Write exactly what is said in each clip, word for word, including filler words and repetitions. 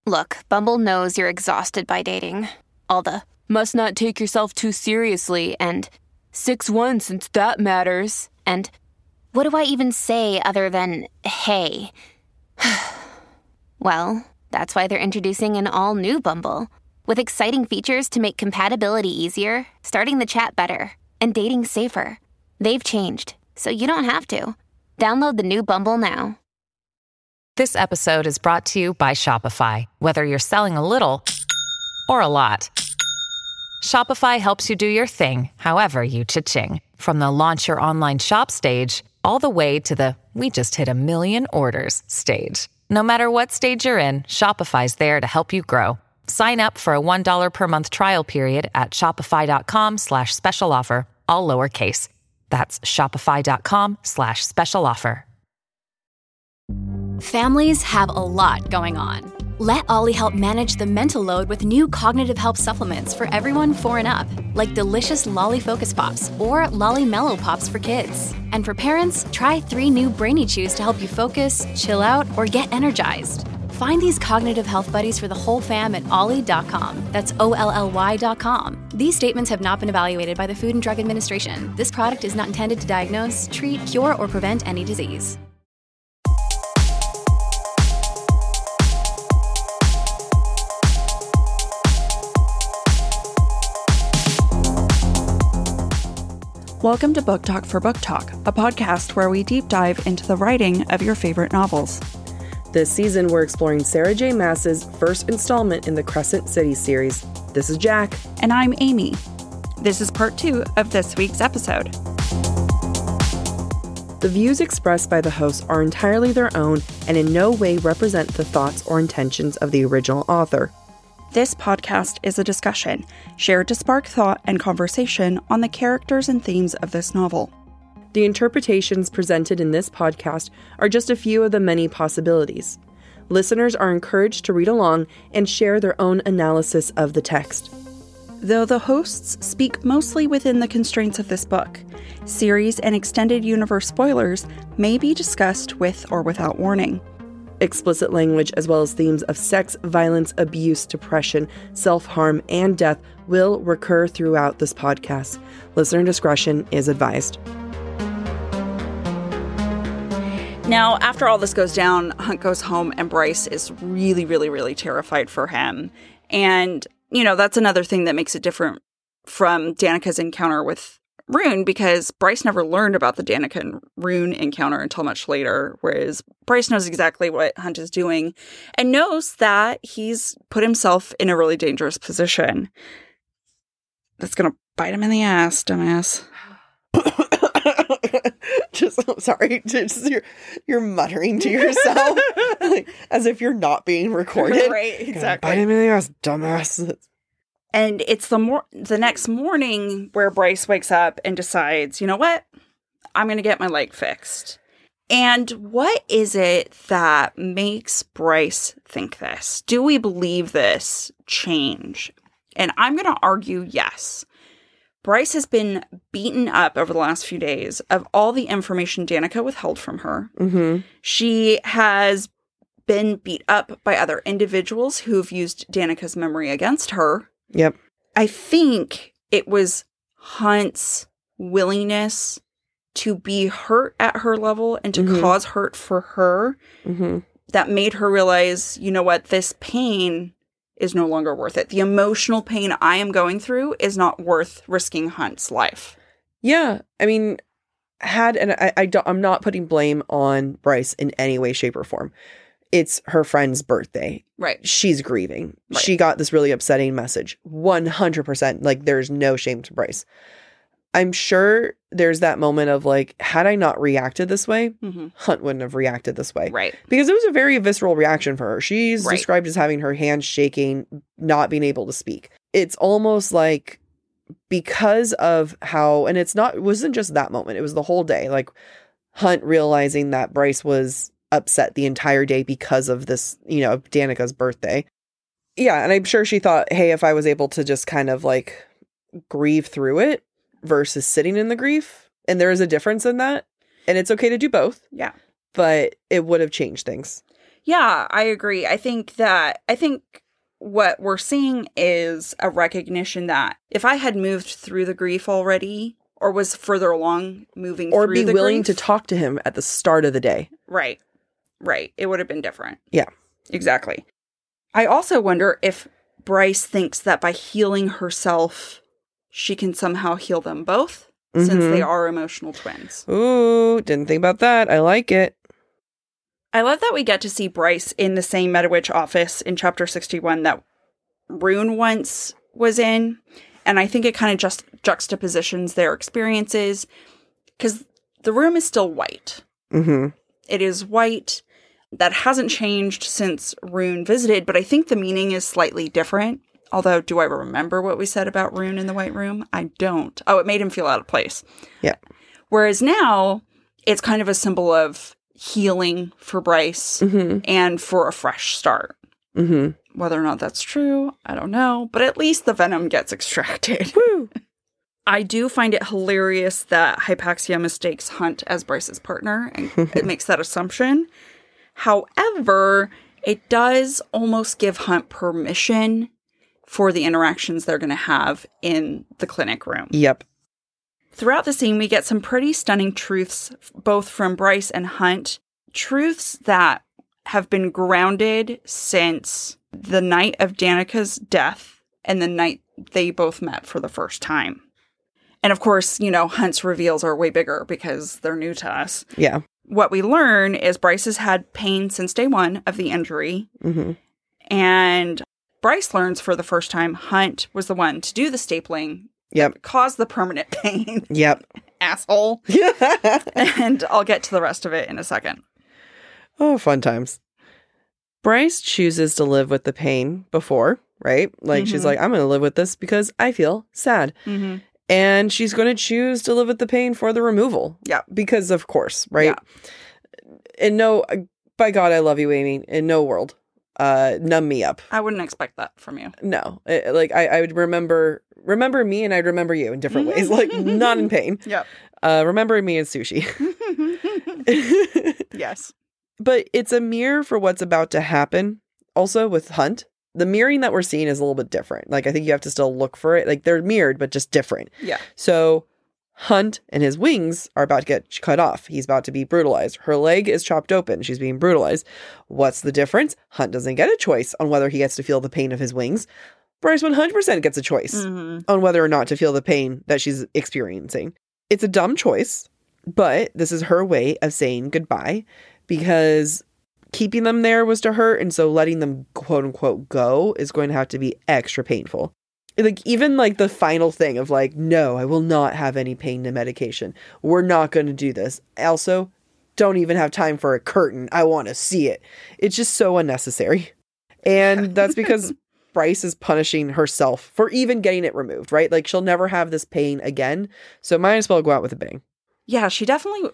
Look, Bumble knows you're exhausted by dating. All the, must not take yourself too seriously, and six one since that matters, and what do I even say other than, hey? Well, that's why they're introducing an all-new Bumble, with exciting features to make compatibility easier, starting the chat better, and dating safer. They've changed, so you don't have to. Download the new Bumble now. This episode is brought to you by Shopify. Whether you're selling a little or a lot, Shopify helps you do your thing, however you cha-ching. From the launch your online shop stage, all the way to the we just hit a million orders stage. No matter what stage you're in, Shopify's there to help you grow. Sign up for a one dollar per month trial period at shopify.com slash special offer, all lowercase. That's shopify.com slash special offer. Families have a lot going on. Let Ollie help manage the mental load with new cognitive help supplements for everyone four and up, like delicious Lolly Focus Pops or Lolly Mellow Pops for kids. And for parents, try three new Brainy Chews to help you focus, chill out, or get energized. Find these cognitive health buddies for the whole fam at ollie dot com. That's O L L Y dot com. These statements have not been evaluated by the Food and Drug Administration. This product is not intended to diagnose, treat, cure, or prevent any disease. Welcome to Book Talk for Book Talk, a podcast where we deep dive into the writing of your favorite novels. This season, we're exploring Sarah J. Maas's first installment in the Crescent City series. This is Jack. And I'm Amy. This is part two of this week's episode. The views expressed by the hosts are entirely their own and in no way represent the thoughts or intentions of the original author. This podcast is a discussion shared to spark thought and conversation on the characters and themes of this novel. The interpretations presented in this podcast are just a few of the many possibilities. Listeners are encouraged to read along and share their own analysis of the text. Though the hosts speak mostly within the constraints of this book, series and extended universe spoilers may be discussed with or without warning. Explicit language as well as themes of sex, violence, abuse, depression, self-harm, and death will recur throughout this podcast. Listener discretion is advised. Now, after all this goes down, Hunt goes home and Bryce is really, really, really terrified for him. And, you know, that's another thing that makes it different from Danica's encounter with Rune, because Bryce never learned about the Danica and Rune encounter until much later, whereas Bryce knows exactly what Hunt is doing and knows that he's put himself in a really dangerous position. That's going to bite him in the ass, dumbass. Just, I'm sorry, just you're, you're muttering to yourself like, as if you're not being recorded. Right, exactly. Bite him in the ass, dumbass. And it's the mor- the next morning where Bryce wakes up and decides, you know what? I'm going to get my leg fixed. And what is it that makes Bryce think this? Do we believe this change? And I'm going to argue yes. Bryce has been beaten up over the last few days of all the information Danica withheld from her. Mm-hmm. She has been beat up by other individuals who've used Danica's memory against her. Yep. I think it was Hunt's willingness to be hurt at her level and to mm-hmm. cause hurt for her mm-hmm. that made her realize, you know what, this pain is no longer worth it. The emotional pain I am going through is not worth risking Hunt's life. Yeah. I mean, had, and I, I don't, I'm not putting blame on Bryce in any way, shape, or form. It's her friend's birthday. Right. She's grieving. Right. She got this really upsetting message. one hundred percent. Like, there's no shame to Bryce. I'm sure there's that moment of like, had I not reacted this way, mm-hmm. Hunt wouldn't have reacted this way. Right. Because it was a very visceral reaction for her. She's right. described as having her hands shaking, not being able to speak. It's almost like because of how, and it's not, it wasn't just that moment. It was the whole day. Like Hunt realizing that Bryce was upset the entire day because of this, you know, Danica's birthday. Yeah. And I'm sure she thought, hey, if I was able to just kind of like grieve through it versus sitting in the grief. And there is a difference in that. And it's okay to do both. Yeah. But it would have changed things. Yeah, I agree. I think that, I think what we're seeing is a recognition that if I had moved through the grief already, or was further along moving or through be the willing grief, to talk to him at the start of the day. Right. Right. It would have been different. Yeah. Exactly. I also wonder if Bryce thinks that by healing herself, she can somehow heal them both, mm-hmm. since they are emotional twins. Ooh, didn't think about that. I like it. I love that we get to see Bryce in the same Metawitch office in chapter sixty-one that Rune once was in. And I think it kind of just juxtapositions their experiences, because the room is still white. Mm-hmm. It is white. That hasn't changed since Rune visited, but I think the meaning is slightly different. Although, do I remember what we said about Rune in the White Room? I don't. Oh, it made him feel out of place. Yeah. Whereas now, it's kind of a symbol of healing for Bryce, mm-hmm. and for a fresh start. Mm-hmm. Whether or not that's true, I don't know. But at least the venom gets extracted. Woo! I do find it hilarious that Hypaxia mistakes Hunt as Bryce's partner, and it makes that assumption. However, it does almost give Hunt permission for the interactions they're going to have in the clinic room. Yep. Throughout the scene, we get some pretty stunning truths, both from Bryce and Hunt. Truths that have been grounded since the night of Danica's death and the night they both met for the first time. And of course, you know, Hunt's reveals are way bigger because they're new to us. Yeah. What we learn is Bryce has had pain since day one of the injury. Mm-hmm. And Bryce learns for the first time Hunt was the one to do the stapling. Yep. That caused the permanent pain. Yep. Asshole. And I'll get to the rest of it in a second. Oh, fun times. Bryce chooses to live with the pain before, right? Like, mm-hmm. she's like, I'm going to live with this because I feel sad. Mm-hmm. And she's going to choose to live with the pain for the removal. Yeah. Because, of course, right? Yeah. In no, by God, I love you, Amy. In no world. Uh, numb me up. I wouldn't expect that from you. No. It, like, I, I would remember, remember me and I'd remember you in different ways. Like, not in pain. Yeah. Uh, remember me as sushi. Yes. But it's a mirror for what's about to happen. Also with Hunt. The mirroring that we're seeing is a little bit different. Like, I think you have to still look for it. Like, they're mirrored, but just different. Yeah. So, Hunt and his wings are about to get cut off. He's about to be brutalized. Her leg is chopped open. She's being brutalized. What's the difference? Hunt doesn't get a choice on whether he gets to feel the pain of his wings. Bryce one hundred percent gets a choice mm-hmm. on whether or not to feel the pain that she's experiencing. It's a dumb choice, but this is her way of saying goodbye, because keeping them there was to hurt, and so letting them quote unquote go is going to have to be extra painful. Like, even like the final thing of like, no, I will not have any pain to medication. We're not going to do this. Also, don't even have time for a curtain. I want to see it. It's just so unnecessary. And that's because Bryce is punishing herself for even getting it removed, right? Like, she'll never have this pain again. So might as well go out with a bang. Yeah, she definitely...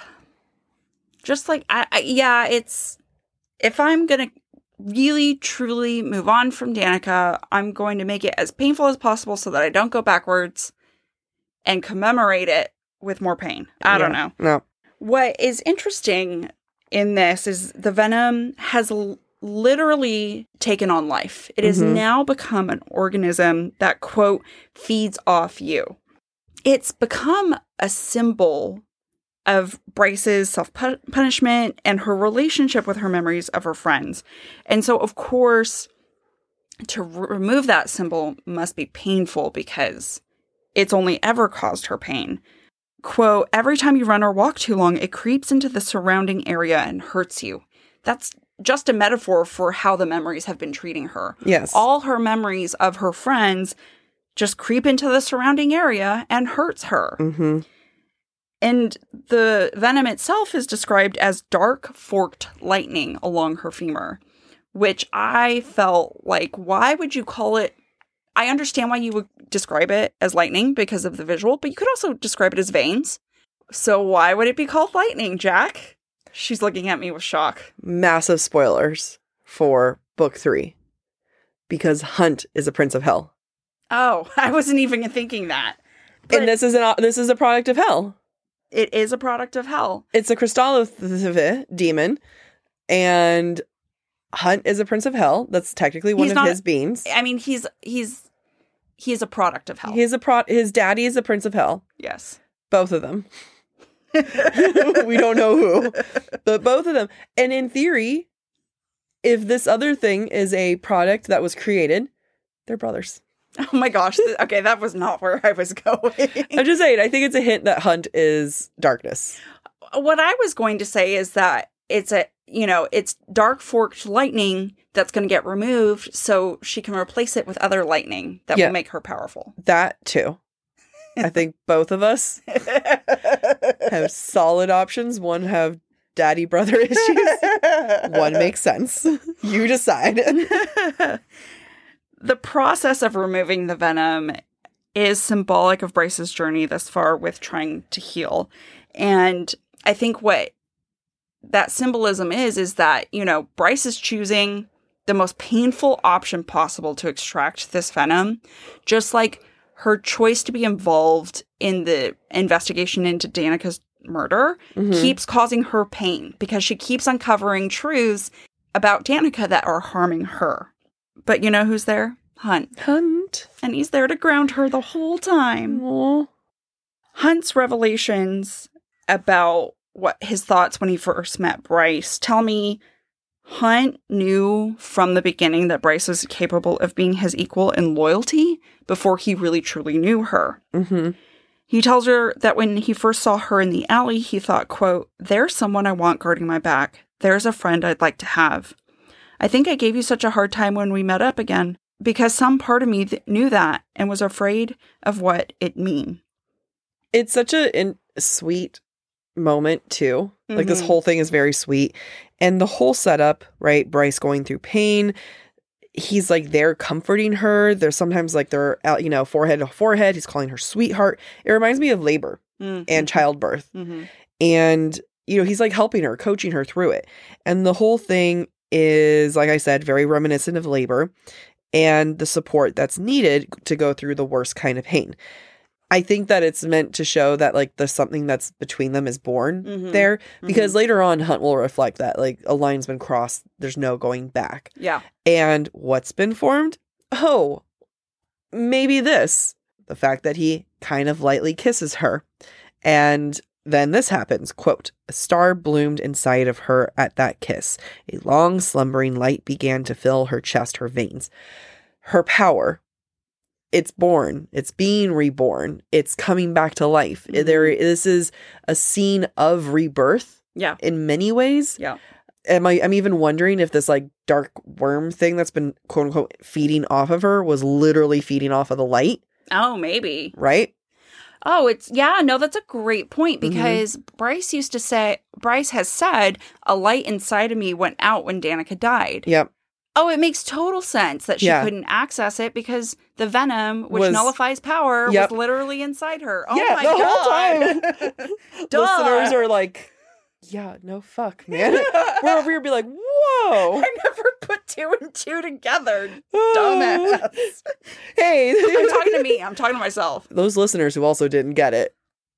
Just like, I, I, yeah, it's... If I'm going to really, truly move on from Danica, I'm going to make it as painful as possible so that I don't go backwards and commemorate it with more pain. I yeah, don't know. No. What is interesting in this is the venom has l- literally taken on life. It has mm-hmm. now become an organism that, quote, feeds off you. It's become a symbol of Bryce's self-punishment and her relationship with her memories of her friends. And so, of course, to r- remove that symbol must be painful because it's only ever caused her pain. Quote, every time you run or walk too long, it creeps into the surrounding area and hurts you. That's just a metaphor for how the memories have been treating her. Yes. All her memories of her friends just creep into the surrounding area and hurts her. Mm-hmm. And the venom itself is described as dark forked lightning along her femur, which I felt like, why would you call it? I understand why you would describe it as lightning because of the visual, but you could also describe it as veins. So why would it be called lightning, Jack? She's looking at me with shock. Massive spoilers for book three, because Hunt is a prince of hell. Oh, I wasn't even thinking that. But and this is an this is a product of hell. It is a product of hell. It's a Crystallith demon, and Hunt is a prince of hell. That's technically one He's of not- his beings. I mean, he's he's he's a product of hell. He's a pro- his daddy is a prince of hell. yes. Both of them. We don't know who, but both of them. And in theory, if this other thing is a product that was created, they're brothers. Oh my gosh. Th- Okay, that was not where I was going. I'm just saying, I think it's a hint that Hunt is darkness. What I was going to say is that it's a, you know, it's dark forked lightning that's going to get removed so she can replace it with other lightning that Yeah. will make her powerful. That too. I think both of us have solid options. One have daddy brother issues. One makes sense. You decide. The process of removing the venom is symbolic of Bryce's journey thus far with trying to heal. And I think what that symbolism is, is that, you know, Bryce is choosing the most painful option possible to extract this venom, just like her choice to be involved in the investigation into Danica's murder Mm-hmm. keeps causing her pain because she keeps uncovering truths about Danica that are harming her. But you know who's there? Hunt. Hunt. And he's there to ground her the whole time. Aw. Hunt's revelations about what his thoughts when he first met Bryce tell me Hunt knew from the beginning that Bryce was capable of being his equal in loyalty before he really truly knew her. Mm-hmm. He tells her that when he first saw her in the alley, he thought, quote, "There's someone I want guarding my back. There's a friend I'd like to have. I think I gave you such a hard time when we met up again because some part of me th- knew that and was afraid of what it mean." It's such a in- sweet moment too. Like this Mhm. whole thing is very sweet. And the whole setup, right? Bryce going through pain. He's like there comforting her. There's sometimes like they're out, you know, forehead to forehead. He's calling her sweetheart. It reminds me of labor Mm-hmm. and childbirth. Mm-hmm. And, you know, he's like helping her, coaching her through it. And the whole thing is, like I said, very reminiscent of labor and the support that's needed to go through the worst kind of pain. I think that it's meant to show that like there's something that's between them is born Mhm. there, because later on Hunt will reflect that like a line's been crossed. There's no going back. Yeah. And what's been formed? Oh, maybe this. The fact that he kind of lightly kisses her. And then this happens, quote, "A star bloomed inside of her at that kiss. A long slumbering light began to fill her chest, her veins. Her power, it's born. It's being reborn. It's coming back to life. Mhm. There, this is a scene of rebirth Yeah. in many ways. Yeah. Am I, I'm even wondering if this like dark worm thing that's been quote unquote feeding off of her was literally feeding off of the light, Oh, maybe. right? Oh, it's, yeah, no, that's a great point Mhm. because Bryce used to say, Bryce has said, a light inside of me went out when Danica died. Yep. Oh, it makes total sense that she Yeah. couldn't access it because the venom, which Was- nullifies power, Yep. was literally inside her. Oh Yeah, my the whole god. Duh. Listeners are like, yeah, no fuck, man. We're over here be like, whoa. I never put two and two together. Dumbass. Hey. I'm talking to me. I'm talking to myself. Those listeners who also didn't get it.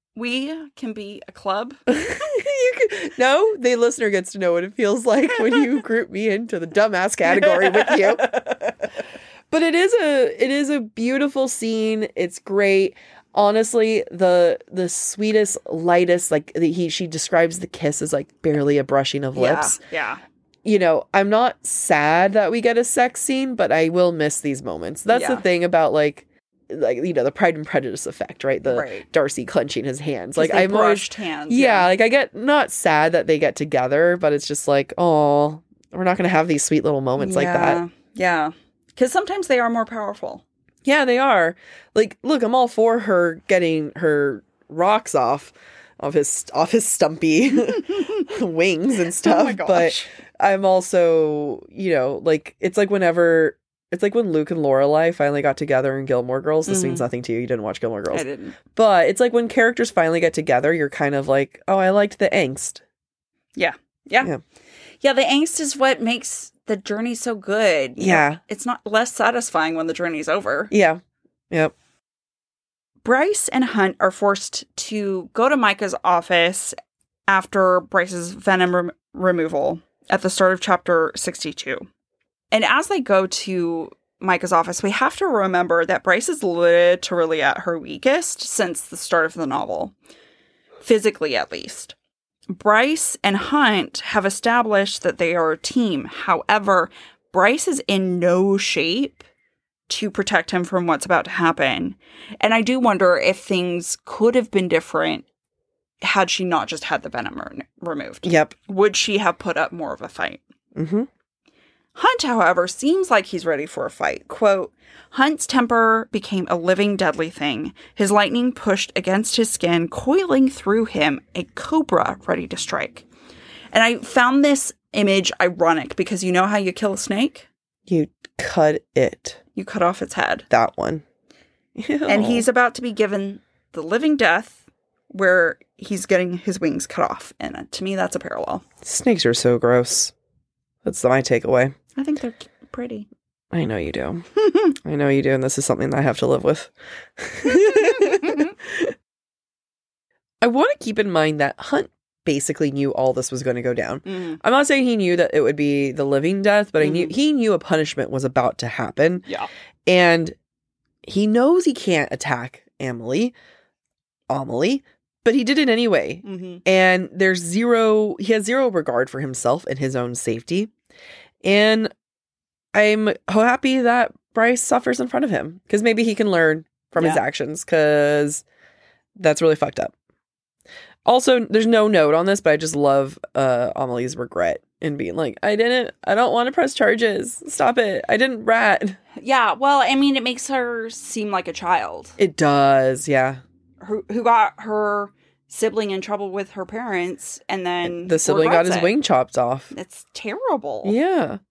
We can be a club. You can, no, the listener gets to know what it feels like when you group me into the dumbass category with you. But it is a it is a beautiful scene. It's great. Honestly, the the sweetest, lightest, like the, he she describes the kiss as like barely a brushing of lips. Yeah. You know, I'm not sad that we get a sex scene, but I will miss these moments. That's Yeah. the thing about like like you know the Pride and Prejudice effect, right? The Right. Darcy clenching his hands. Like Like they I'm always brushed hands. yeah, like I get not sad that they get together, but it's just like, oh, we're not going to have these sweet little moments like that. Yeah. Because sometimes they are more powerful. Yeah, they are. Like, look, I'm all for her getting her rocks off of his off his stumpy wings and stuff, Oh my but gosh. I'm also, you know, like it's like whenever it's like when Luke and Lorelai finally got together in Gilmore Girls. This Mhm. means nothing to you. You didn't watch Gilmore Girls. I didn't. But it's like when characters finally get together, you're kind of like, oh, I liked the angst. Yeah. Yeah. Yeah. Yeah. The angst is what makes the journey so good. You know, Yeah. it's not less satisfying when the journey's over. Yeah. Yep. Bryce and Hunt are forced to go to Micah's office after Bryce's venom rem- removal. at the start of chapter sixty-two. And as they go to Micah's office, we have to remember that Bryce is literally at her weakest since the start of the novel. Physically, at least. Bryce and Hunt have established that they are a team. However, Bryce is in no shape to protect him from what's about to happen. And I do wonder if things could have been different had she not just had the venom re- removed. Yep. Would she have put up more of a fight? Mm-hmm. Hunt, however, seems like he's ready for a fight. Quote, Hunt's temper became a living, deadly thing. His lightning pushed against his skin, coiling through him, a cobra ready to strike. And I found this image ironic because you know how you kill a snake? You cut it. You cut off its head. That one. Ew. And he's about to be given the living death where he's getting his wings cut off. And uh, to me, that's a parallel. Snakes are so gross. That's my takeaway. I think they're pretty. I know you do. I know you do, and this is something that I have to live with. I want to keep in mind that Hunt basically knew all this was going to go down. Mm. I'm not saying he knew that it would be the living death, but Mm-hmm. I knew he knew a punishment was about to happen. Yeah. And he knows he can't attack Amelie, Amelie, but he did it anyway. Mm-hmm. And there's zero, he has zero regard for himself and his own safety. And I'm happy that Bryce suffers in front of him because maybe he can learn from his Yeah. actions because that's really fucked up. Also, there's no note on this, but I just love uh, Amelie's regret in being like, I didn't, I don't want to press charges. Stop it. I didn't rat. Yeah, well, I mean, it makes her seem like a child It does, yeah. who who got her sibling in trouble with her parents and then The sibling got regrets his it. wing chopped off. It's terrible. Yeah.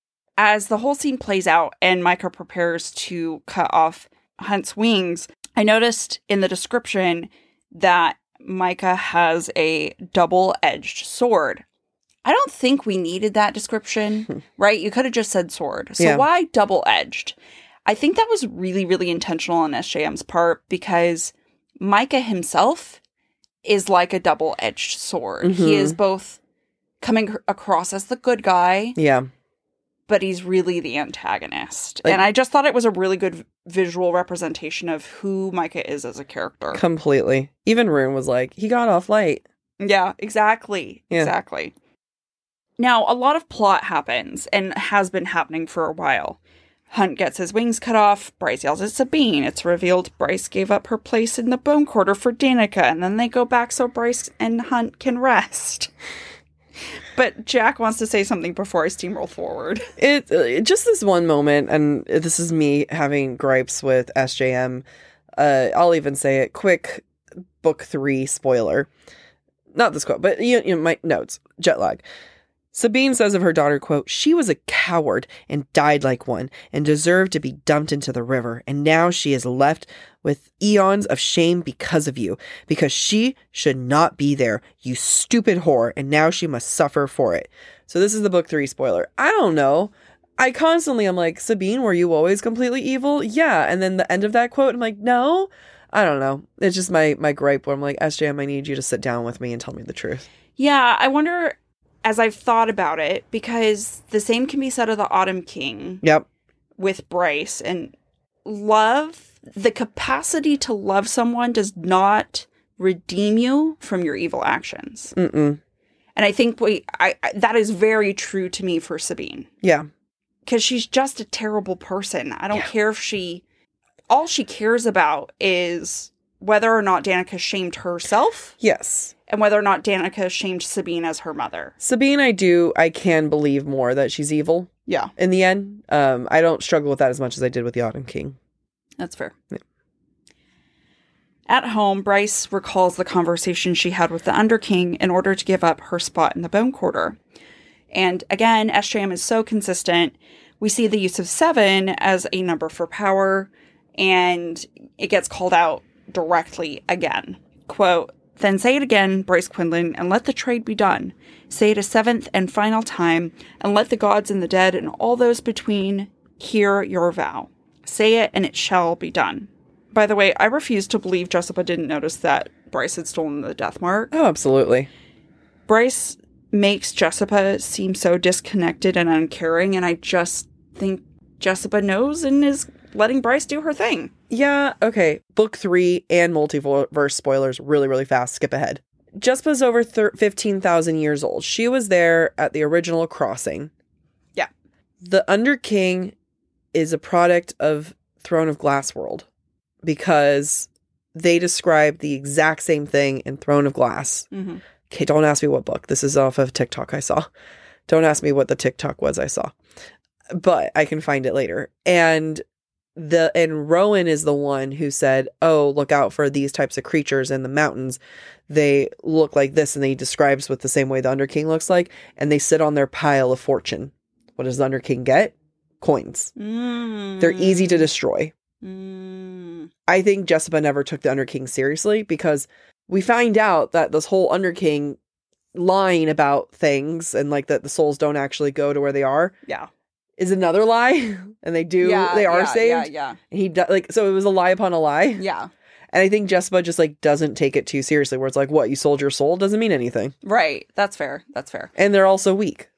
As the whole scene plays out and Micah prepares to cut off Hunt's wings, I noticed in the description that Micah has a double-edged sword. I don't think we needed that description, right? You could have just said sword. So Yeah. why double-edged? I think that was really, really intentional on S J M's part because Micah himself is like a double-edged sword. Mhm. He is both coming across as the good guy, Yeah. but he's really the antagonist. Like- and I just thought it was a really good visual representation of who Micah is as a character. Completely. Even Rune was like, he got off light. Yeah, exactly. Yeah. Exactly. Now, a lot of plot happens and has been happening for a while. Hunt gets his wings cut off. Bryce yells at Sabine. It's revealed Bryce gave up her place in the bone quarter for Danica, and then they go back so Bryce and Hunt can rest. But Jack wants to say something before I steamroll forward. It, uh, just this one moment, and this is me having gripes with S J M. Uh, I'll even say it. Quick book three spoiler. Not this quote, but you, you know, my notes. Jet lag. Sabine says of her daughter, quote, she was a coward and died like one and deserved to be dumped into the river. And now she is left with eons of shame because of you, because she should not be there, you stupid whore. And now she must suffer for it. So this is the book three spoiler. I don't know. I constantly am like, Sabine, were you always completely evil? Yeah. And then the end of that quote, I'm like, no, I don't know. It's just my, my gripe where I'm like, S J M, I need you to sit down with me and tell me the truth. Yeah, I wonder, as I've thought about it, because the same can be said of the Autumn King Yep. with Bryce. And love, the capacity to love someone does not redeem you from your evil actions. Mm-mm. And I think we, I, I that is very true to me for Sabine. Yeah. Because she's just a terrible person. I don't care if she, all she cares about is whether or not Danica shamed herself Yes. and whether or not Danica shamed Sabine as her mother. Sabine, I do, I can believe more that she's evil Yeah, in the end. Um, I don't struggle with that as much as I did with the Autumn King. that's fair. Yeah. At home, Bryce recalls the conversation she had with the Underking in order to give up her spot in the Bone Quarter. And again, S J M is so consistent. We see the use of seven as a number for power, and it gets called out directly again. Quote, then say it again, Bryce Quinlan, and let the trade be done. Say it a seventh and final time, and let the gods and the dead and all those between hear your vow. Say it, and it shall be done. By the way, I refuse to believe Jessica didn't notice that Bryce had stolen the death mark. Oh, absolutely. Bryce makes Jessica seem so disconnected and uncaring, and I just think Jessica knows and is letting Bryce do her thing. Yeah, okay. Book three and multiverse spoilers really, really fast. Skip ahead. Jessica's over thir- fifteen thousand years old. She was there at the original crossing. Yeah. The Underking is a product of Throne of Glass world because they describe the exact same thing in Throne of Glass. Mm-hmm. Okay, don't ask me what book. This is off of TikTok I saw. Don't ask me what the TikTok was I saw. But I can find it later. And the and Rowan is the one who said, oh, look out for these types of creatures in the mountains. They look like this, and he describes what the same way the Underking looks like, and they sit on their pile of fortune. What does the Underking get? Coins. Mm. They're easy to destroy. Mm. I think Jessica never took the Underking seriously because we find out that this whole Underking lying about things and like that the souls don't actually go to where they are. Yeah. Is another lie. And they do, yeah, they are yeah, saved. Yeah, yeah. And he, do, like, so it was a lie upon a lie. Yeah. And I think Jessica just like doesn't take it too seriously where it's like, what, you sold your soul? Doesn't mean anything. Right. That's fair. That's fair. And they're also weak.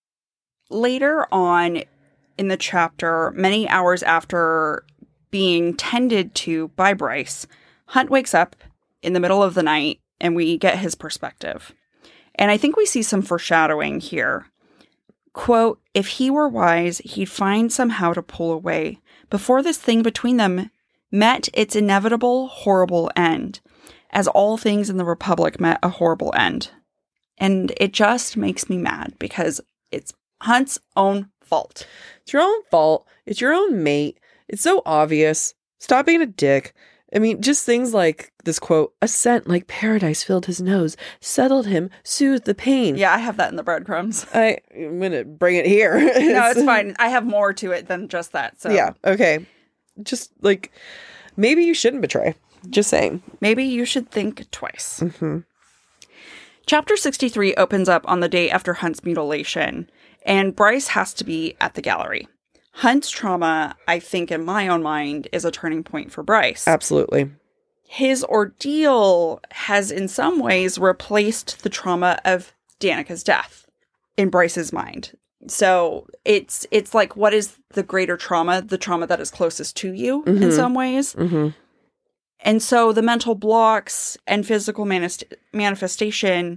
Later on in the chapter, many hours after being tended to by Bryce, Hunt wakes up in the middle of the night and we get his perspective. And I think we see some foreshadowing here. Quote, if he were wise, he'd find somehow to pull away before this thing between them met its inevitable, horrible end, as all things in the Republic met a horrible end. And it just makes me mad because it's Hunt's own fault. It's your own fault. It's your own mate. It's so obvious. Stop being a dick. I mean, just things like this quote, a scent like paradise filled his nose, settled him, soothed the pain. Yeah, I have that in the breadcrumbs. I, I'm going to bring it here. No, it's fine. I have more to it than just that. So yeah, okay. Just like, maybe you shouldn't betray. Just saying. Maybe you should think twice. Mm-hmm. Chapter sixty-three opens up on the day after Hunt's mutilation, and Bryce has to be at the gallery. Hunt's trauma, I think in my own mind, is a turning point for Bryce. Absolutely. His ordeal has in some ways replaced the trauma of Danica's death in Bryce's mind. So it's it's like, what is the greater trauma? The trauma that is closest to you mm-hmm. in some ways. Mm-hmm. And so the mental blocks and physical manist- manifestation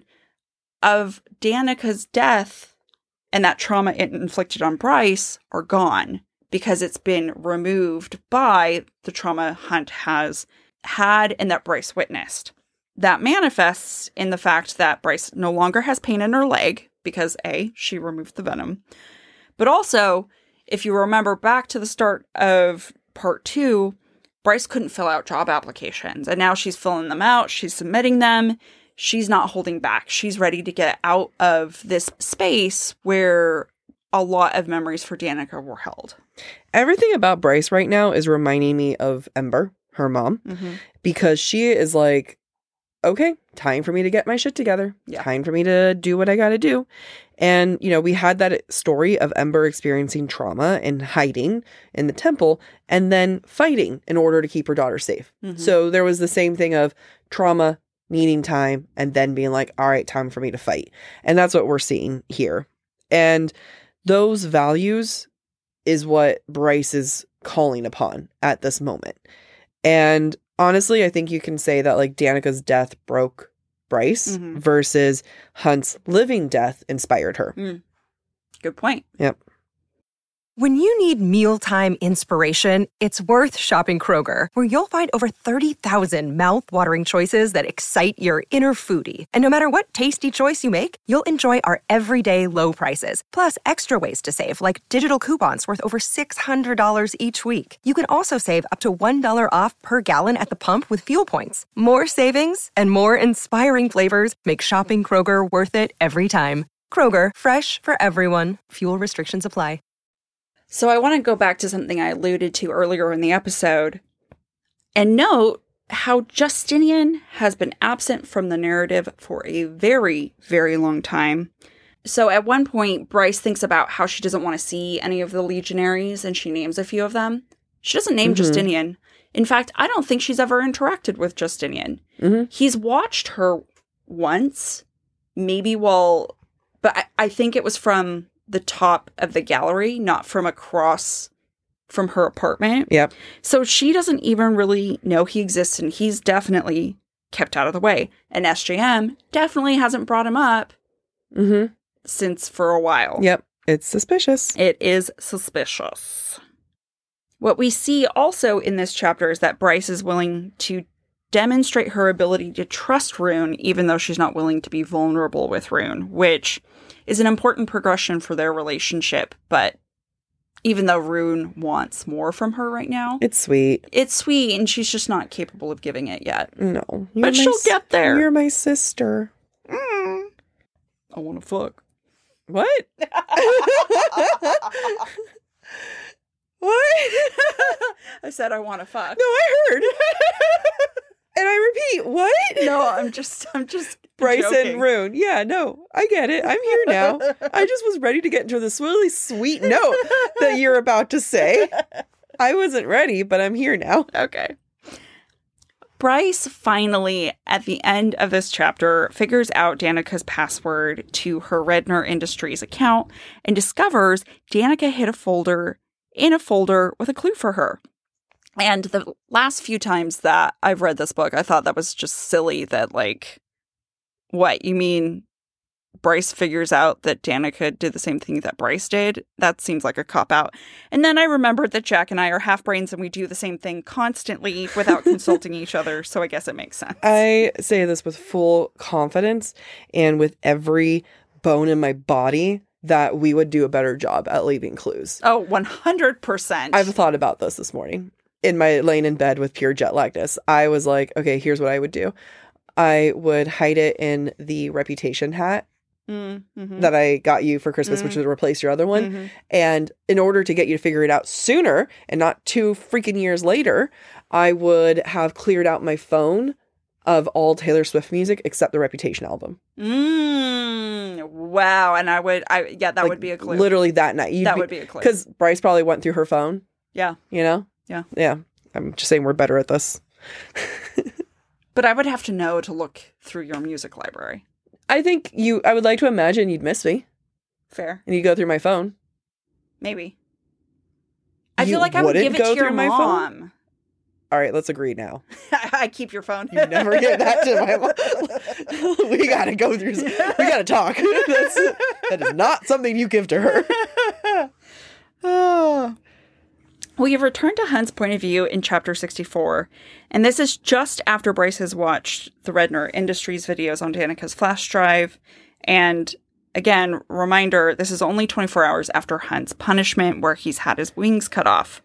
of Danica's death and that trauma it inflicted on Bryce are gone because it's been removed by the trauma Hunt has had and that Bryce witnessed. That manifests in the fact that Bryce no longer has pain in her leg because A, she removed the venom. But also, if you remember back to the start of part two, Bryce couldn't fill out job applications. And now she's filling them out. She's submitting them. She's not holding back. She's ready to get out of this space where a lot of memories for Danica were held. Everything about Bryce right now is reminding me of Ember, her mom, mm-hmm. because she is like, okay, time for me to get my shit together. Yeah. Time for me to do what I got to do. And, you know, we had that story of Ember experiencing trauma and hiding in the temple and then fighting in order to keep her daughter safe. Mm-hmm. So there was the same thing of trauma, needing time, and then being like, all right, time for me to fight. And that's what we're seeing here. And those values is what Bryce is calling upon at this moment. And honestly, I think you can say that like Danica's death broke Bryce mm-hmm. versus Hunt's living death inspired her. Mm. Good point. Yep. When you need mealtime inspiration, it's worth shopping Kroger, where you'll find over thirty thousand mouth-watering choices that excite your inner foodie. And no matter what tasty choice you make, you'll enjoy our everyday low prices, plus extra ways to save, like digital coupons worth over six hundred dollars each week. You can also save up to one dollar off per gallon at the pump with fuel points. More savings and more inspiring flavors make shopping Kroger worth it every time. Kroger, fresh for everyone. Fuel restrictions apply. So I want to go back to something I alluded to earlier in the episode and note how Justinian has been absent from the narrative for a very, very long time. So at one point, Bryce thinks about how she doesn't want to see any of the legionaries, and she names a few of them. She doesn't name mm-hmm. Justinian. In fact, I don't think she's ever interacted with Justinian. Mm-hmm. He's watched her once, maybe while but I, I think it was from the top of the gallery, not from across from her apartment. Yep. So she doesn't even really know he exists, and he's definitely kept out of the way. And S J M definitely hasn't brought him up Mm-hmm. since for a while. Yep. It's suspicious. It is suspicious. What we see also in this chapter is that Bryce is willing to demonstrate her ability to trust Rune, even though she's not willing to be vulnerable with Rune, which is an important progression for their relationship. But even though Rune wants more from her right now, It's sweet. it's sweet, and she's just not capable of giving it yet. No. You're But my she'll s- get there. You're my sister. Mm. I want to fuck. What? What? I said I want to fuck. No, I heard. And I repeat, what? No, I'm just, I'm just Bryce joking. and Rune. Yeah, no, I get it. I'm here now. I just was ready to get into this really sweet note that you're about to say. I wasn't ready, but I'm here now. Okay. Bryce finally, at the end of this chapter, figures out Danica's password to her Redner Industries account and discovers Danica hid a folder in a folder with a clue for her. And the last few times that I've read this book, I thought that was just silly that, like, what, you mean Bryce figures out that Danica did the same thing that Bryce did? That seems like a cop-out. And then I remembered that Jack and I are half-brains and we do the same thing constantly without consulting each other, so I guess it makes sense. I say this with full confidence and with every bone in my body that we would do a better job at leaving clues. Oh, one hundred percent. I've thought about this this morning. In my laying in bed with pure jet lagness, I was like, okay, here's what I would do. I would hide it in the Reputation hat mm-hmm. that I got you for Christmas, Mm-hmm. which would replace your other one. Mm-hmm. And in order to get you to figure it out sooner and not two freaking years later, I would have cleared out my phone of all Taylor Swift music except the Reputation album. Mm, wow. And I would, I yeah, that Like, would be a clue. Literally that night. You'd That would be a clue. Because Bryce probably went through her phone, Yeah. you know? Yeah. Yeah. I'm just saying we're better at this. But I would have to know to look through your music library. I think you, I would like to imagine you'd miss me Fair. and you go through my phone. Maybe. I You feel like I would wouldn't give it go to your through my phone? mom. All right, let's agree now. I keep your phone. You never get that to my mom. We gotta go through, we gotta talk. That's, that is not something you give to her. Oh. We have returned to Hunt's point of view in chapter sixty-four, and this is just after Bryce has watched the Redner Industries videos on Danica's flash drive. And again, reminder, this is only twenty-four hours after Hunt's punishment where he's had his wings cut off.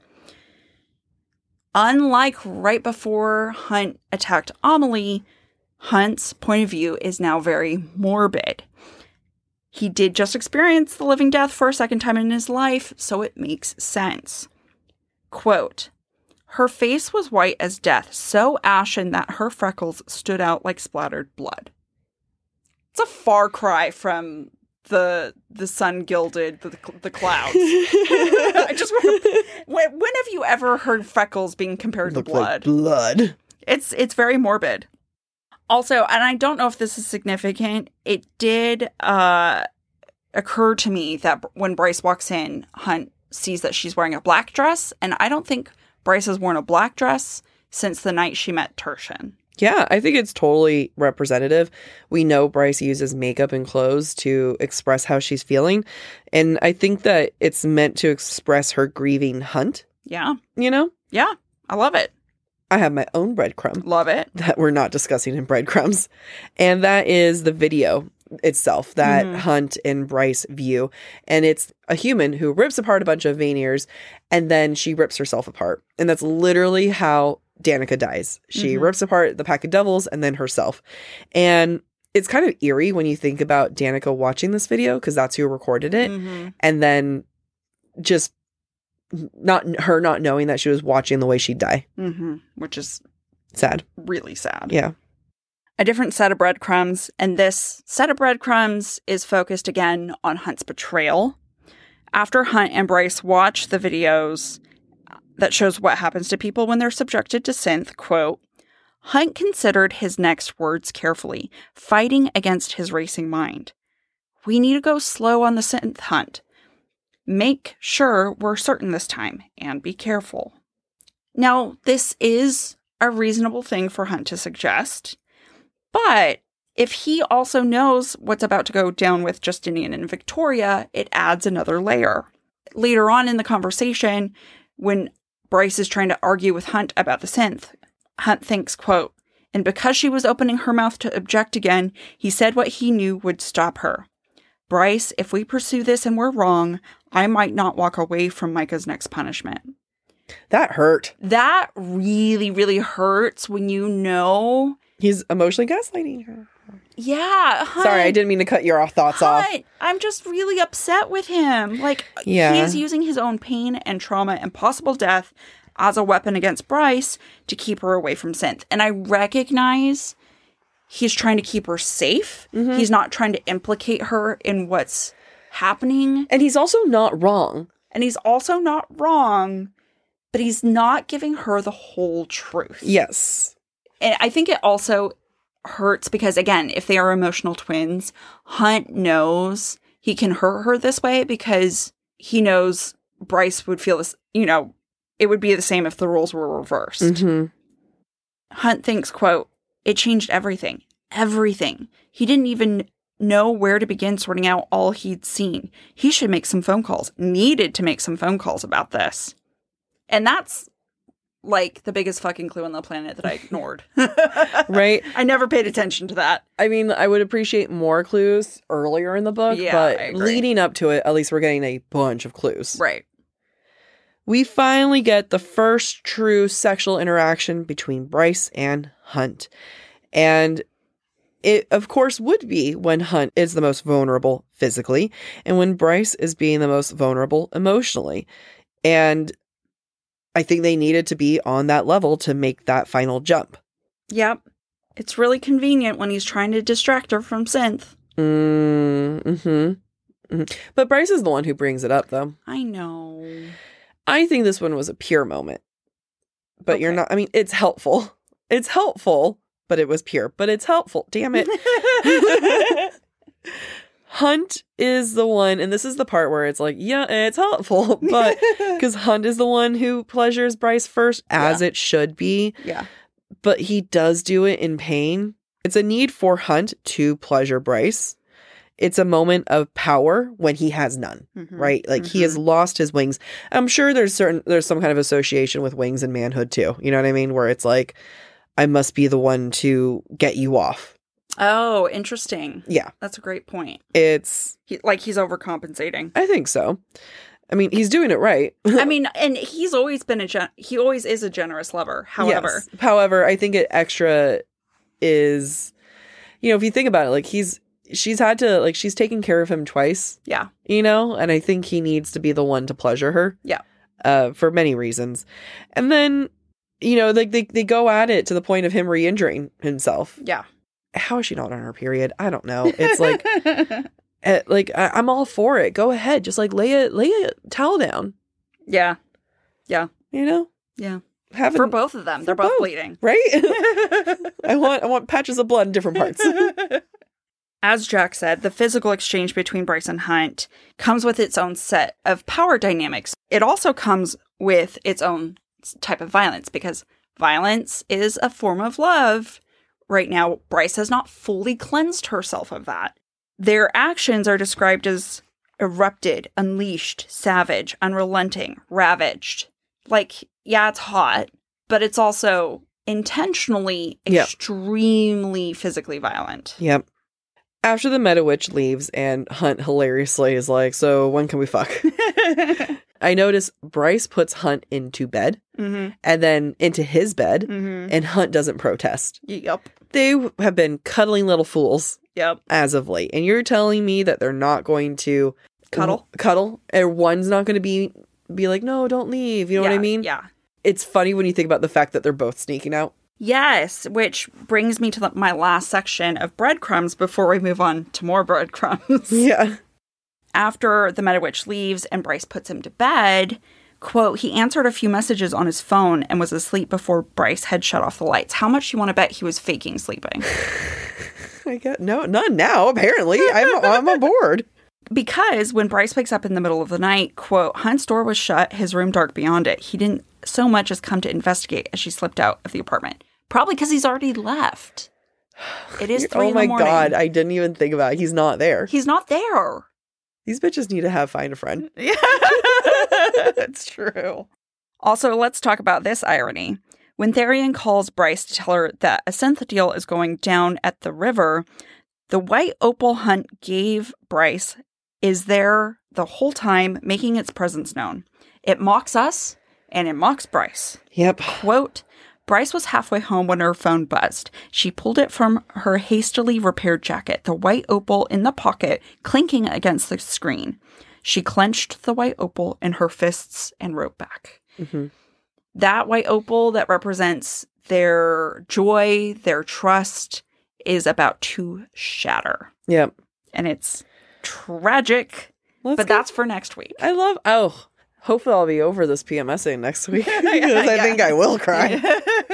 Unlike right before Hunt attacked Amelie, Hunt's point of view is now very morbid. He did just experience the living death for a second time in his life, so it makes sense. Quote, her face was white as death, so ashen that her freckles stood out like splattered blood. It's a far cry from the the sun gilded the, the clouds. I just when, when have you ever heard freckles being compared Look to blood? like blood. It's it's very morbid. Also, and I don't know if this is significant, it did uh, occur to me that when Bryce walks in, Hunt sees that she's wearing a black dress, and I don't think Bryce has worn a black dress since the night she met Tertian. Yeah, I think it's totally representative. We know Bryce uses makeup and clothes to express how she's feeling, and I think that it's meant to express her grieving Hunt, Yeah. you know? Yeah. I love it. I have my own breadcrumb Love it. that we're not discussing in breadcrumbs, and that is the video itself that Mhm. Hunt and Bryce view, and it's a human who rips apart a bunch of veneers and then she rips herself apart, and that's literally how Danica dies. She Mhm. rips apart the pack of devils and then herself, and it's kind of eerie when you think about Danica watching this video because that's who recorded it, Mhm. and then just not her not knowing that she was watching the way she'd die. Mm-hmm. Which is Sad. really sad. Yeah. A different set of breadcrumbs, and this set of breadcrumbs is focused again on Hunt's betrayal. After Hunt and Bryce watch the videos that shows what happens to people when they're subjected to synth, quote, Hunt considered his next words carefully, fighting against his racing mind. We need to go slow on the synth hunt. Make sure we're certain this time, and be careful. Now, this is a reasonable thing for Hunt to suggest, but if he also knows what's about to go down with Justinian and Victoria, it adds another layer. Later on in the conversation, when Bryce is trying to argue with Hunt about the synth, Hunt thinks, quote, "And because she was opening her mouth to object again, he said what he knew would stop her. Bryce, if we pursue this and we're wrong, I might not walk away from Micah's next punishment." That hurt. That really, really hurts when you know. He's emotionally gaslighting her. Yeah. Hunt, Sorry, I didn't mean to cut your thoughts Hunt, off. I'm just really upset with him. Like, Yeah. he is using his own pain and trauma and possible death as a weapon against Bryce to keep her away from synth. And I recognize he's trying to keep her safe. Mm-hmm. He's not trying to implicate her in what's happening. And he's also not wrong. And he's also not wrong, but he's not giving her the whole truth. Yes. And I think it also hurts because, again, if they are emotional twins, Hunt knows he can hurt her this way because he knows Bryce would feel this, you know, it would be the same if the roles were reversed. Mm-hmm. Hunt thinks, quote, "It changed everything. Everything. He didn't even know where to begin sorting out all he'd seen. He should make some phone calls. Needed to make some phone calls about this." And that's like the biggest fucking clue on the planet that I ignored. Right? I never paid attention to that. I mean, I would appreciate more clues earlier in the book, Yeah, I but agree. leading up to it, at least we're getting a bunch of clues. Right. We finally get the first true sexual interaction between Bryce and Hunt. And it, of course, would be when Hunt is the most vulnerable physically and when Bryce is being the most vulnerable emotionally. And I think they needed to be on that level to make that final jump. Yep. It's really convenient when he's trying to distract her from synth. Mm-hmm. Mm-hmm. But Bryce is the one who brings it up, though. I know. I think this one was a pure moment. But Okay. you're not, I mean, it's helpful. It's helpful, but it was pure. But it's helpful. Damn it. Hunt is the one, and this is the part where it's like, yeah, it's helpful, but because Hunt is the one who pleasures Bryce first, as Yeah. it should be. Yeah. But he does do it in pain. It's a need for Hunt to pleasure Bryce. It's a moment of power when he has none, Mhm. right? Like he has lost his wings. I'm sure there's certain there's some kind of association with wings and manhood too. You know what I mean? Where it's like, I must be the one to get you off. Oh, interesting. Yeah. That's a great point. It's He, like he's overcompensating. I think so. I mean, he's doing it right. I mean, and he's always been a gen- he always is a generous lover. However, Yes. However, I think it extra is, you know, if you think about it, like he's she's had to like she's taken care of him twice, yeah, you know, and I think he needs to be the one to pleasure her. yeah, Uh, for many reasons. And then, you know, like they, they go at it to the point of him re-injuring himself. yeah. How is she not on her period? I don't know. It's like, uh, like I, I'm all for it. Go ahead, just like lay a lay a towel down. yeah, yeah, You know, yeah. have For it- both of them, they're for both both. bleeding. right? I want I want patches of blood in different parts. As Jack said, the physical exchange between Bryce and Hunt comes with its own set of power dynamics. It also comes with its own type of violence because violence is a form of love. Right now, Bryce has not fully cleansed herself of that. Their actions are described as erupted, unleashed, savage, unrelenting, ravaged. Like, yeah, it's hot, but it's also intentionally Yep. extremely physically violent. Yep. After the Meta Witch leaves and Hunt hilariously is like, so when can we fuck? I notice Bryce puts Hunt into bed Mm-hmm. and then into his bed Mm-hmm. and Hunt doesn't protest. Yep. They have been cuddling little fools Yep. as of late. And you're telling me that they're not going to Cuddle? Cuddle. And one's not going to be be like, no, don't leave. You know what I Yeah, mean? Yeah. It's funny when you think about the fact that they're both sneaking out. Yes, which brings me to the, my last section of breadcrumbs before we move on to more breadcrumbs. Yeah. After the Meta Witch leaves and Bryce puts him to bed, quote, he answered a few messages on his phone and was asleep before Bryce had shut off the lights. How much do you want to bet he was faking sleeping? I guess. No, none now, apparently. I'm, I'm on board. Because when Bryce wakes up in the middle of the night, quote, Hunt's door was shut, his room dark beyond it. He didn't so much as come to investigate as she slipped out of the apartment. Probably because he's already left. It is three in the morning. Oh my God, I didn't even think about it. He's not there. He's not there. These bitches need to have find a friend. Yeah, that's true. Also, let's talk about this irony. When Tharian calls Bryce to tell her that a synth deal is going down at the river, the white opal Hunt gave Bryce is there the whole time, making its presence known. It mocks us, and it mocks Bryce. Yep. Quote, Bryce was halfway home when her phone buzzed. She pulled it from her hastily repaired jacket, the white opal in the pocket, clinking against the screen. She clenched the white opal in her fists and wrote back. Mm-hmm. That white opal that represents their joy, their trust, is about to shatter. Yep. And it's tragic, Let's but go. That's for next week. I love, oh, hopefully I'll be over this PMSing next week because yeah, I yeah. think I will cry.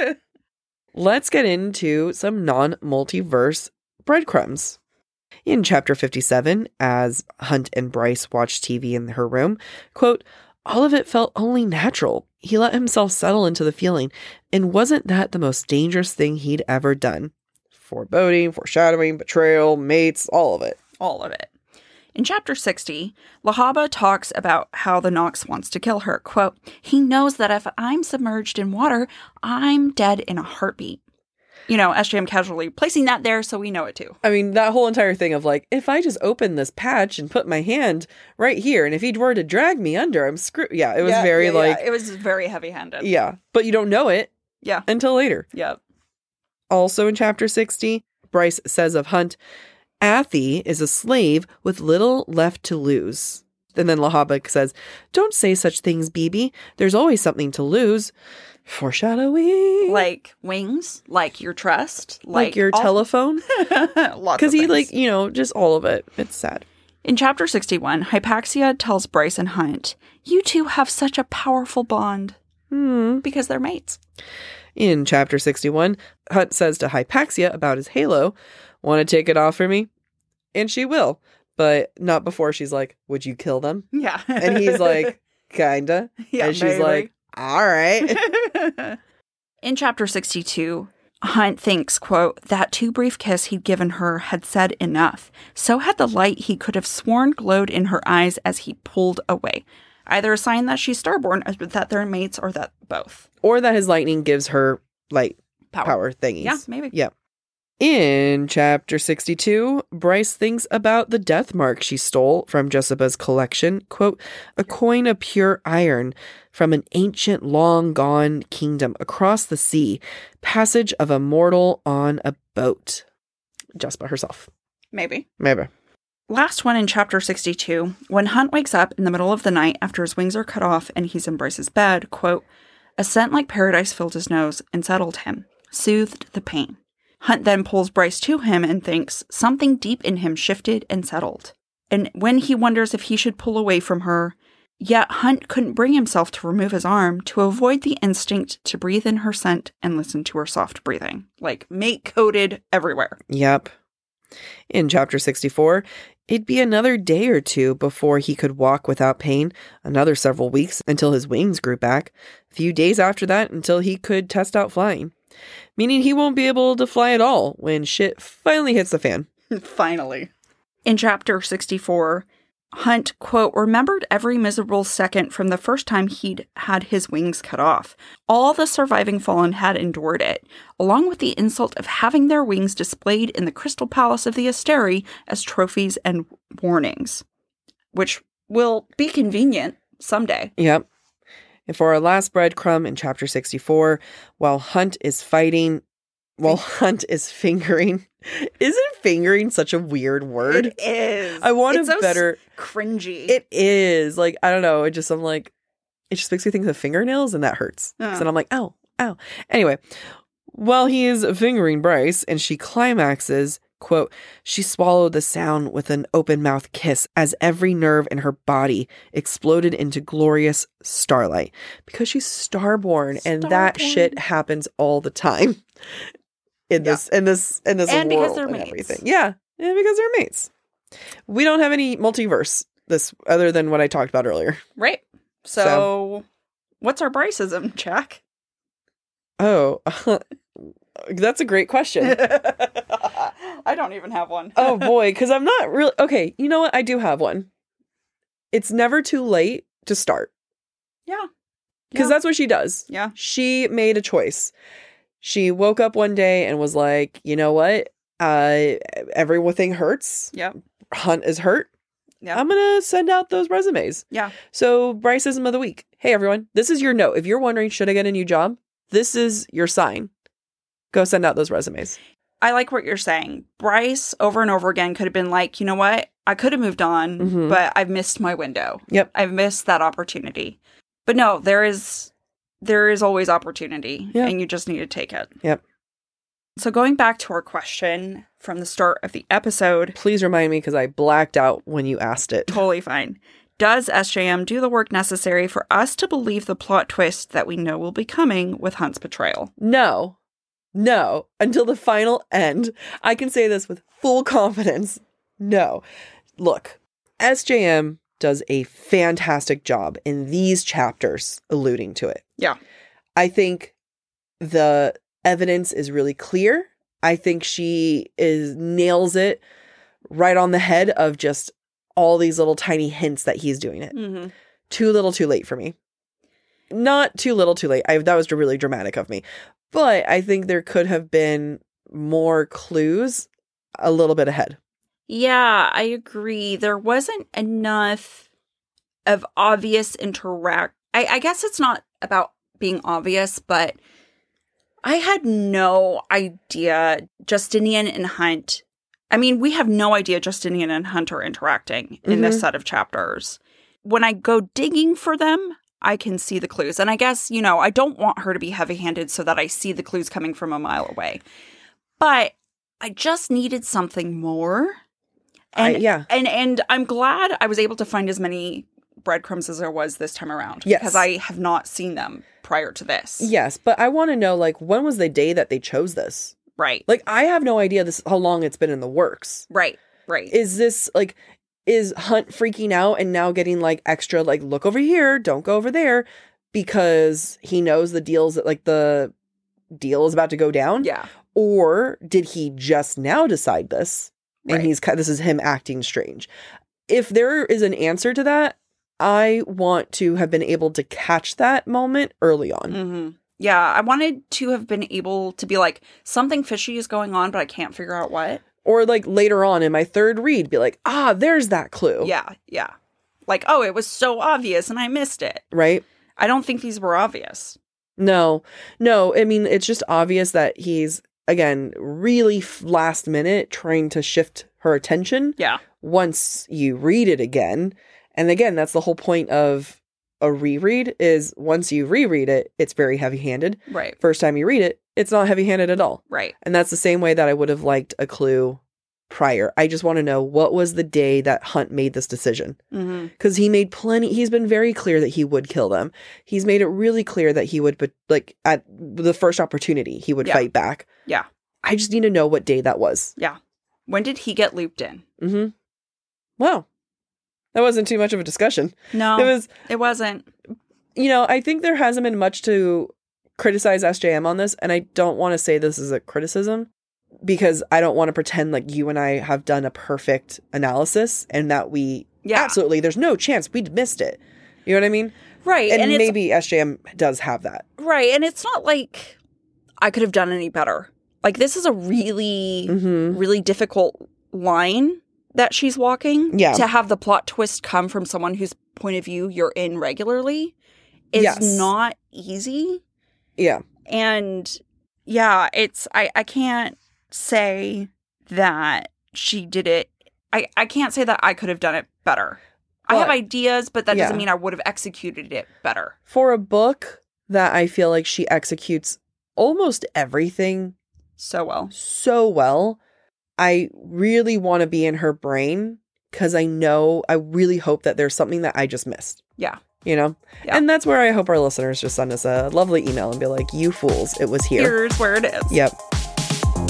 Let's get into some non-multiverse breadcrumbs. In chapter fifty-seven, as Hunt and Bryce watched T V in her room, quote, all of it felt only natural. He let himself settle into the feeling, and wasn't that the most dangerous thing he'd ever done? Foreboding, foreshadowing, betrayal, mates, all of it. All of it. In chapter sixty, Lahaba talks about how the Nox wants to kill her. Quote, he knows that if I'm submerged in water, I'm dead in a heartbeat. You know, S J M casually placing that there so we know it too. I mean, that whole entire thing of like, if I just open this patch and put my hand right here, and if he were to drag me under, I'm screwed. Yeah, it was yeah, very yeah, like... Yeah. It was very heavy-handed. Yeah, but you don't know it yeah. until later. Yeah. Also in chapter sixty, Bryce says of Hunt, Athy is a slave with little left to lose. And then Lahaba says, don't say such things, B B. There's always something to lose. Foreshadowing. Like wings, like your trust, like, like your all- telephone. Lots Because he things. like, you know, just all of it. It's sad. In chapter sixty-one, Hypaxia tells Bryce and Hunt, you two have such a powerful bond. Hmm. Because they're mates. In chapter sixty-one, Hunt says to Hypaxia about his halo, want to take it off for me? And she will, but not before she's like, would you kill them? Yeah. And he's like, kinda. Yeah, and she's maybe. like, all right. In chapter sixty-two, Hunt thinks, quote, that too brief kiss he'd given her had said enough. So had the light he could have sworn glowed in her eyes as he pulled away. Either a sign that she's starborn, or that they're mates, or that both. Or that his lightning gives her light Power. power, thingies. Yeah, maybe. Yep. In chapter sixty-two, Bryce thinks about the death mark she stole from Jessica's collection. Quote, a coin of pure iron from an ancient, long-gone kingdom across the sea. Passage of a mortal on a boat. Jessica herself. Maybe. Maybe. Last one in chapter sixty-two, when Hunt wakes up in the middle of the night after his wings are cut off and he's in Bryce's bed, quote, a scent like paradise filled his nose and settled him, soothed the pain. Hunt then pulls Bryce to him and thinks something deep in him shifted and settled. And when he wonders if he should pull away from her, yet Hunt couldn't bring himself to remove his arm to avoid the instinct to breathe in her scent and listen to her soft breathing. Like mate-coded everywhere. Yep. In chapter sixty-four, it'd be another day or two before he could walk without pain, another several weeks until his wings grew back, a few days after that until he could test out flying. Meaning he won't be able to fly at all when shit finally hits the fan. Finally. In chapter sixty-four, Hunt, quote, remembered every miserable second from the first time he'd had his wings cut off. All the surviving fallen had endured it, along with the insult of having their wings displayed in the Crystal Palace of the Asteri as trophies and warnings, which will be convenient someday. Yep. And for our last breadcrumb in chapter sixty-four, while Hunt is fighting, while Hunt is fingering, isn't fingering such a weird word? It is. I want it's a so better... cringy. It is. Like, I don't know. It just, I'm like, it just makes me think of fingernails and that hurts. Oh. So I'm like, ow, ow. Anyway, while he is fingering Bryce and she climaxes, quote, she swallowed the sound with an open mouth kiss as every nerve in her body exploded into glorious starlight. Because she's starborn, and that Starborn. shit happens all the time. in this in this in this And world because they're and mates. everything. Yeah, and because they're mates. We don't have any multiverse this other than what I talked about earlier. Right. So, So- what's our Bryceism, Jack? Oh, that's a great question. I don't even have one. Oh boy, because I'm not really okay. You know what? I do have one. It's never too late to start. Yeah. Because Yeah. that's what she does. Yeah. She made a choice. She woke up one day and was like, you know what? Uh, everything hurts. Yeah. Hunt is hurt. Yeah. I'm going to send out those resumes. Yeah. So, Bryceism of the week. Hey, everyone. This is your note. If you're wondering, should I get a new job? This is your sign. Go send out those resumes. I like what you're saying. Bryce, over and over again, could have been like, you know what? I could have moved on, Mhm. but I've missed my window. Yep. I've missed that opportunity. But no, there is there is always opportunity, Yeah. and you just need to take it. Yep. So going back to our question from the start of the episode, Please remind me because I blacked out when you asked it. totally fine. Does S J M do the work necessary for us to believe the plot twist that we know will be coming with Hunt's betrayal? No. No. Until the final end. I can say this with full confidence. No. Look, S J M does a fantastic job in these chapters alluding to it. Yeah. I think the evidence is really clear. I think she is nails it right on the head of just all these little tiny hints that he's doing it. Mm-hmm. Too little, too late for me. Not too little, too late. I, that was really dramatic of me. But I think there could have been more clues a little bit ahead. Yeah, I agree. There wasn't enough of obvious interact. I, I guess it's not about being obvious, but I had no idea Justinian and Hunt. I mean, we have no idea Justinian and Hunt are interacting in this Mhm. set of chapters. When I go digging for them, I can see the clues. And I guess, you know, I don't want her to be heavy-handed so that I see the clues coming from a mile away. But I just needed something more. And I- yeah. and and I'm glad I was able to find as many breadcrumbs as there was this time around. Yes. Because I have not seen them prior to this. Yes, but I want to know, like, when was the day that they chose this? Right. Like, I have no idea this how long it's been in the works. Right. Right. Is this, like, is Hunt freaking out and now getting, like, extra, like, look over here, don't go over there, because he knows the deals that, like, the deal is about to go down? yeah. Or did he just now decide this? And Right. he's ki- this is him acting strange. If there is an answer to that, I want to have been able to catch that moment early on. Mm-hmm. Yeah. I wanted to have been able to be like, something fishy is going on, but I can't figure out what. Or like later on in my third read, be like, ah, there's that clue. Yeah. Yeah. Like, oh, it was so obvious and I missed it. Right? I don't think these were obvious. No, no. I mean, it's just obvious that he's, again, really f- last minute trying to shift her attention. Yeah. Once you read it again. And again, that's the whole point of a reread is once you reread it, it's very heavy-handed. Right. First time you read it, it's not heavy-handed at all. Right. And that's the same way that I would have liked a clue prior. I just want to know what was the day that Hunt made this decision. Mm-hmm. Because he made plenty, he's been very clear that he would kill them. He's made it really clear that he would, but like at the first opportunity, he would Yeah. fight back. Yeah. I just need to know what day that was. Yeah. When did he get looped in? Mm-hmm. Wow. That wasn't too much of a discussion. No, It was, it wasn't. you know, I think there hasn't been much to criticize S J M on this. And I don't want to say this is a criticism because I don't want to pretend like you and I have done a perfect analysis and that we Yeah. absolutely, there's no chance we'd missed it. You know what I mean? Right. And, And, it's, maybe S J M does have that. right. And it's not like I could have done any better. Like, this is a really, Mm-hmm. really difficult line that she's walking. Yeah. To have the plot twist come from someone whose point of view you're in regularly is Yes. not easy. Yeah. And yeah, it's, I, I can't say that she did it. I, I can't say that I could have done it better. I have But- ideas, but that yeah. doesn't mean I would have executed it better. For a book that I feel like she executes almost everything So well. so well, I really want to be in her brain because I know, I really hope that there's something that I just missed. Yeah. You know? Yeah. And that's where I hope our listeners just send us a lovely email and be like, you fools, it was here. Here's where it is. Yep.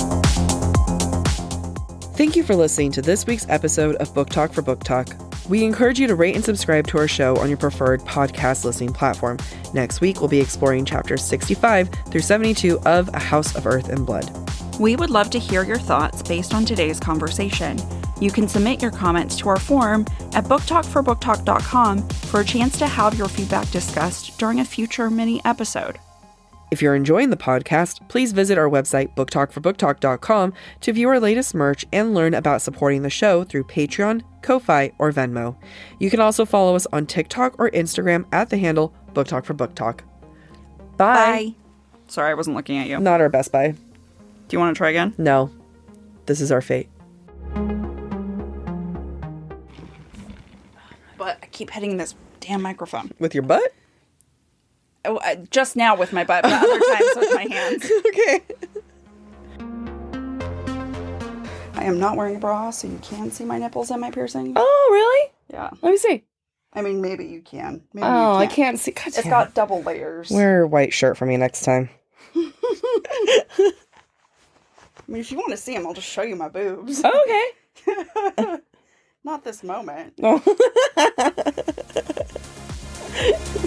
Thank you for listening to this week's episode of Book Talk for Book Talk. We encourage you to rate and subscribe to our show on your preferred podcast listening platform. Next week, we'll be exploring chapters sixty-five through seventy-two of A House of Earth and Blood. We would love to hear your thoughts based on today's conversation. You can submit your comments to our forum at book talk for book talk dot com for a chance to have your feedback discussed during a future mini episode. If you're enjoying the podcast, please visit our website, book talk for book talk dot com, to view our latest merch and learn about supporting the show through Patreon, Ko-Fi, or Venmo. You can also follow us on TikTok or Instagram at the handle Book Talk for Book Talk. Bye. Bye. Sorry, I wasn't looking at you. Not our best bye. Do you want to try again? No. This is our fate. But I keep hitting this damn microphone. With your butt? Oh, uh, just now with my butt, but other times with my hands. Okay. I am not wearing a bra, so you can see my nipples and my piercing. Oh, really? Yeah. Let me see. I mean, maybe you can. Maybe Oh, you I can't. can't see. God It's damn. got double layers. Wear a white shirt for me next time. I mean, if you want to see them, I'll just show you my boobs. Oh, okay. Not this moment. No.